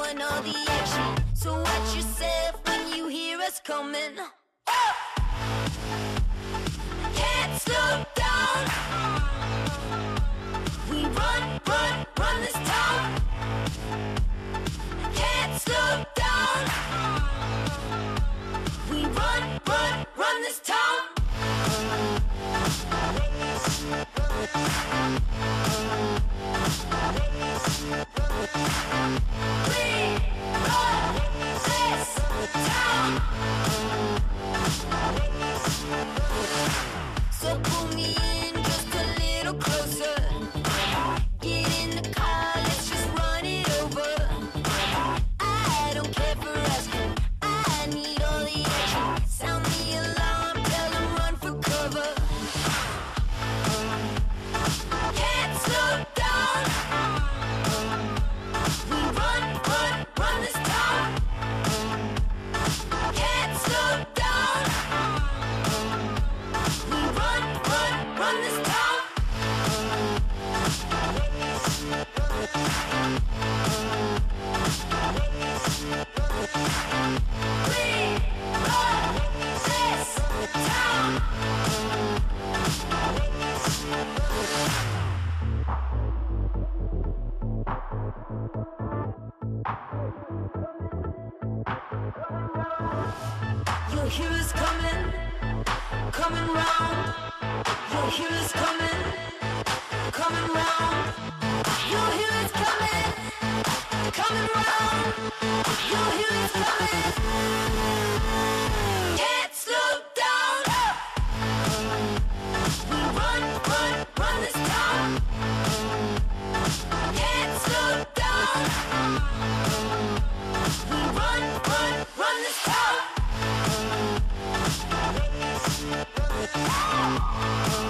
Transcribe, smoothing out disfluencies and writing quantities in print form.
want all the action. So watch yourself when you hear us coming. Can't slow down. We run, run, run this town. Can't slow down. We run, run, run this town. So pull me in just a little closer. Get in the car, let's just run it over. I don't care for asking, I need all the action. Sound the alarm, tell them run for cover. Can't slow down. We run, run, run this town. Can't slow down. We run, run, run this town. We run this town. You'll hear us coming, coming round. You'll hear us coming, coming round. You'll hear us coming, coming round. You'll hear us coming. Can't slow down. We run, run, run this town. Can't slow down. We run, run, run this town.